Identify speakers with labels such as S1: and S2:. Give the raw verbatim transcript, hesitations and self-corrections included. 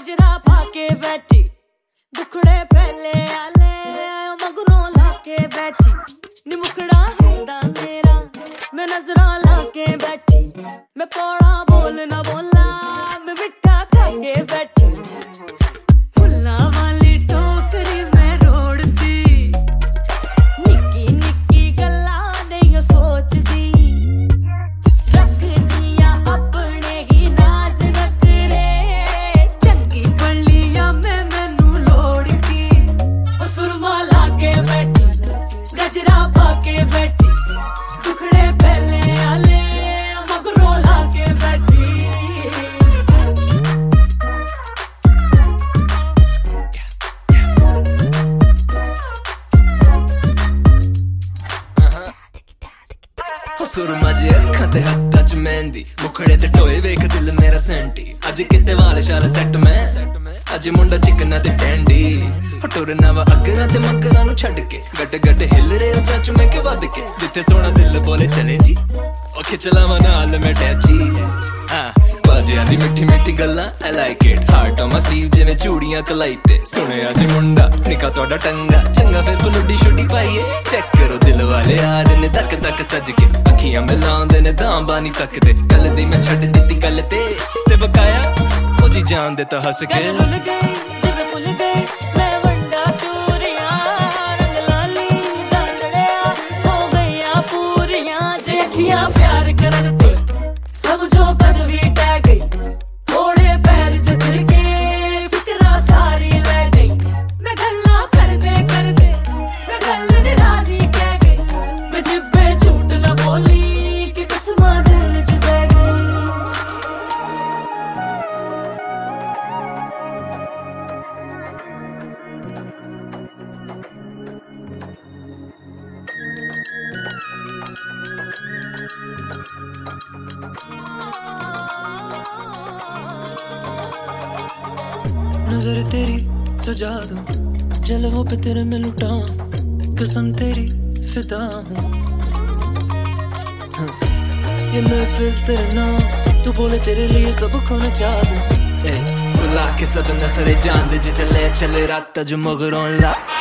S1: गजरा पाके बैठी दुखड़े पहले आले मगरों लाके बैठी नी मुखड़ा हुंदा मेरा मैं नजरा लाके बैठी मैं कौड़ा बोल ना बोला मैं मिठा खाके बैठी फुल्ला वाली टोकरी मैं रोड़दी निक्की निक्की गल्ला नहीं सोचदी रखदियां अपने ही नाज नखरे चंगी बलिया मैं मैनू लोड़दी ओ सुरमा लाके बैठी गजरा पाके बैठी दुखड़े पहले आले मगरों लाके बैठी
S2: सुरमा जे अखां ते हत्थां च मेहंदी मुखड़े ते टोए वेख दिल मेरा सेंटी अज किते वाल शाल सैट मैं अज मुंडा चिकना ते टैंडी टुरना वा अगरा ते मगरा नू छड्ड के गट गट हिल रे चाच मैं के वध के जिथे सोना दिल बोले चले जी ओ खिचलावा नाल मैं टैची हां बाजियां दी मिठी मिठी गल्लां I like it heart on my sleeve जिवें चूड़ियां कलाई ते सुने अज मुंडा निका तोड़ा टंगा चंगा फिर बलुडी शुडी पाइए चेक करो दिल वाले आ रहे ने धक धक सज के अखियां मिलांदे ने दां बानी तकदे गल दी मैं छड्ड दित्ती गल ते ते बकाया ओ जी जान दे तां हस के
S1: भुल गई जिवें भुल गई मैं वंडा चूरियां रंग लाली दा चढ़िया हो गईयां पूरियां जे अखियां प्यार करन ते समझो कदवी टह गई थोड़े पैर जकड़ के फिकरा सारी ले गई मैं गल्ला करदे करदे मैं गल निराली कह गई मैं जिब्बे झूठ न बोली कि कसमां दिल च बह गई
S2: नजर तेरी सजा दूं जलवों पे तेरे में लुटा कसम तेरी फिदा हूँ हाँ। ये महफिल तेरे नाम तू बोले तेरे लिए सबको नचा दूं बुला के सब नखरे जान दे जिते ले चले रात जो मगरों ला